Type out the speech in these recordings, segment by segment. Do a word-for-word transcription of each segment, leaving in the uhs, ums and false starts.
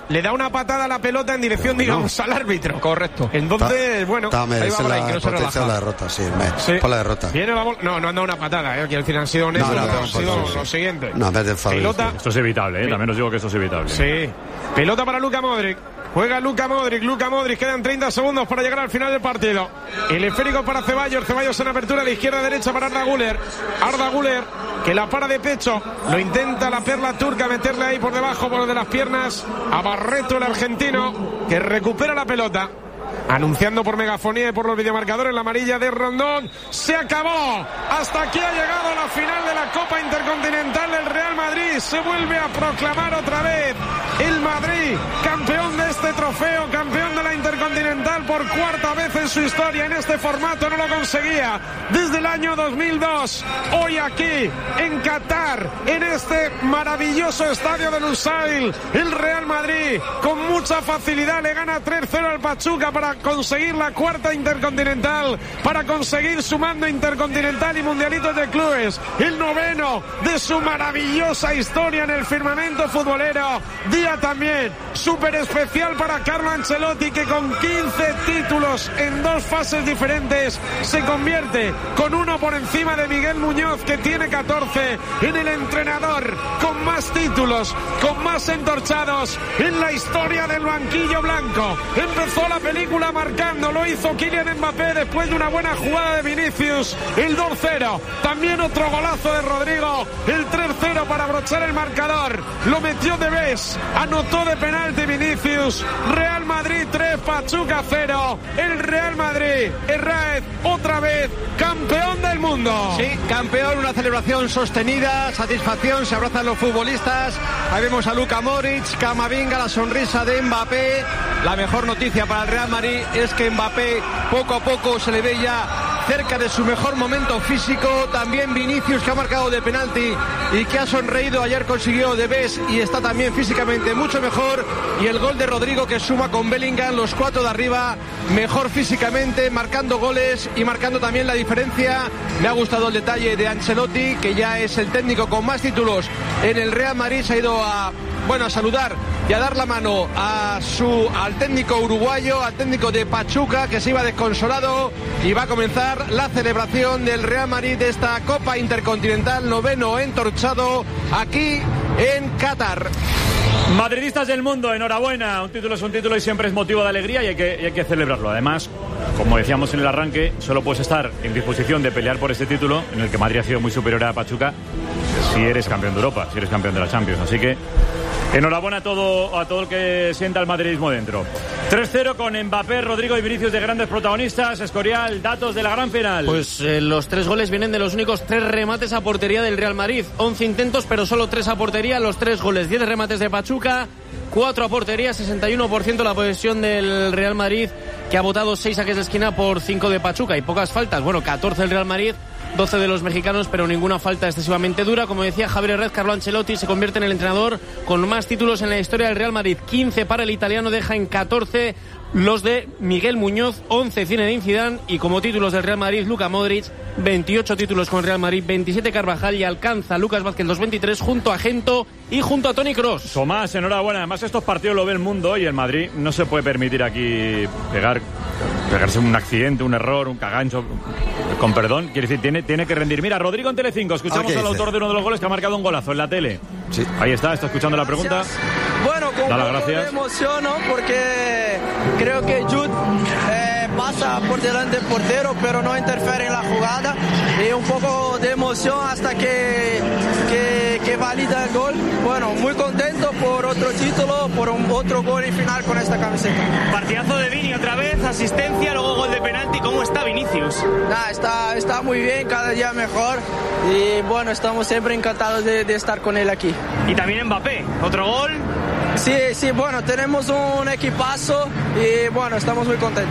le da una patada a la pelota en dirección, digamos, no. al árbitro. Correcto. Entonces, ta, bueno, ta, ahí va la, que no se la derrota, sí, me, sí. Por la derrota. Viene la bola. No, no han dado una patada, eh, que al final han sido honestos, no, no, no, han sido sí, sí. lo siguiente. No, me pelota. Esto es evitable, eh, también os digo que esto es evitable. Sí. Pelota para Luka Modric. Juega Luka Modric, Luka Modric, quedan treinta segundos para llegar al final del partido. El esférico para Ceballos, Ceballos en apertura de izquierda a derecha para Arda Güler. Arda Güler, que la para de pecho, lo intenta la perla turca meterle ahí por debajo, por de las piernas, a Barreto, el argentino, que recupera la pelota. Anunciando por megafonía y por los videomarcadores la amarilla de Rondón. Se acabó. Hasta aquí ha llegado la final de la Copa Intercontinental del Real Madrid. Se vuelve a proclamar otra vez el Madrid campeón de este trofeo, campeón de la Intercontinental por cuarta vez en su historia. En este formato no lo conseguía desde el año dos mil dos. Hoy aquí en Qatar, en este maravilloso estadio de Lusail, el Real Madrid con mucha facilidad le gana tres cero al Pachuca para conseguir la cuarta Intercontinental, para conseguir su mando intercontinental y mundialitos de clubes, el noveno de su maravillosa historia en el firmamento futbolero. Día también súper especial para Carlo Ancelotti, que con quince títulos en dos fases diferentes se convierte con uno por encima de Miguel Muñoz, que tiene catorce, en el entrenador con más títulos, con más entorchados en la historia del banquillo blanco. Empezó la película marcando, lo hizo Kylian Mbappé después de una buena jugada de Vinicius, el dos cero, también otro golazo de Rodrigo, el tres cero para abrochar el marcador, lo metió de vez, anotó de penalti Vinicius. Real Madrid tres, Pachuca cero, el Real Madrid, Herrera otra vez campeón del mundo. Sí, campeón, una celebración sostenida, satisfacción, se abrazan los futbolistas, ahí vemos a Luka Modric, Camavinga, la sonrisa de Mbappé. La mejor noticia para el Real Madrid es que Mbappé poco a poco se le ve ya cerca de su mejor momento físico. También Vinicius, que ha marcado de penalti y que ha sonreído, ayer consiguió de vez y está también físicamente mucho mejor. Y el gol de Rodrigo, que suma con Bellingham, los cuatro de arriba, mejor físicamente, marcando goles y marcando también la diferencia. Me ha gustado el detalle de Ancelotti, que ya es el técnico con más títulos en el Real Madrid. Se ha ido a, bueno, a saludar y a dar la mano a su, al técnico uruguayo, al técnico de Pachuca, que se iba desconsolado, y va a comenzar la celebración del Real Madrid de esta Copa Intercontinental, noveno entorchado aquí en Qatar. Madridistas del mundo, enhorabuena, un título es un título y siempre es motivo de alegría y hay que, y hay que celebrarlo. Además, como decíamos en el arranque, solo puedes estar en disposición de pelear por este título, en el que Madrid ha sido muy superior a Pachuca, si eres campeón de Europa, si eres campeón de la Champions. Así que enhorabuena a todo, a todo el que sienta el madridismo dentro. tres cero con Mbappé, Rodrigo y Vinicius de grandes protagonistas. Escorial, datos de la gran final. Pues eh, los tres goles vienen de los únicos tres remates a portería del Real Madrid. once intentos, pero solo tres a portería. Los tres goles, diez remates de Pachuca, cuatro a portería, sesenta y uno por ciento la posesión del Real Madrid, que ha votado seis saques de esquina por cinco de Pachuca y pocas faltas. Bueno, catorce el Real Madrid, doce de los mexicanos, pero ninguna falta excesivamente dura. Como decía Javier Herrera, Carlo Ancelotti se convierte en el entrenador con más títulos en la historia del Real Madrid. quince para el italiano, deja en catorce los de Miguel Muñoz, once Zinedine Zidane, y como títulos del Real Madrid, Luka Modric, veintiocho títulos con el Real Madrid, veintisiete Carvajal, y alcanza Lucas Vázquez los veintitrés junto a Gento y junto a Toni Kroos. Tomás, enhorabuena. Además, estos partidos lo ve el mundo y el Madrid no se puede permitir aquí pegar, pegarse un accidente, un error, un cagancho, con perdón. Quiere decir, tiene, tiene que rendir. Mira, Rodrigo en Telecinco, escuchamos al autor de uno de los goles que ha marcado un golazo en la tele. Sí. Ahí está, está escuchando la pregunta. Bueno, con Da las un poco gracias. de emoción, ¿no? Porque creo que Jude eh, pasa por delante del portero, pero no interfiere en la jugada. Y un poco de emoción hasta que, que, que valida el gol. Bueno, muy contento por otro título, por un, otro gol en final con esta camiseta. Partidazo de Vini otra vez, asistencia, luego gol de penalti. ¿Cómo está Vinicius? Nah, está, está muy bien, cada día mejor. Y bueno, estamos siempre encantados de, de estar con él aquí. Y también Mbappé, otro gol. Sí, sí, bueno, tenemos un equipazo y bueno, estamos muy contentos.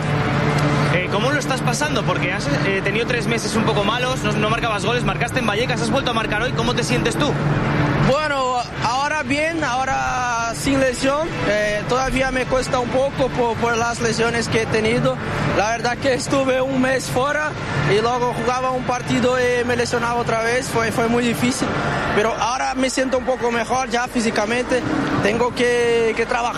Eh, ¿Cómo lo estás pasando? Porque has eh, tenido tres meses un poco malos, no, no marcabas goles, marcaste en Vallecas, has vuelto a marcar hoy. ¿Cómo te sientes tú? Bueno, ahora bien, ahora sin lesión. Eh, todavía me cuesta un poco por, por las lesiones que he tenido. La verdad que estuve un mes fuera y luego jugaba un partido y me lesionaba otra vez. Fue, fue muy difícil. Pero ahora me siento un poco mejor ya físicamente. Tengo que, que trabajar.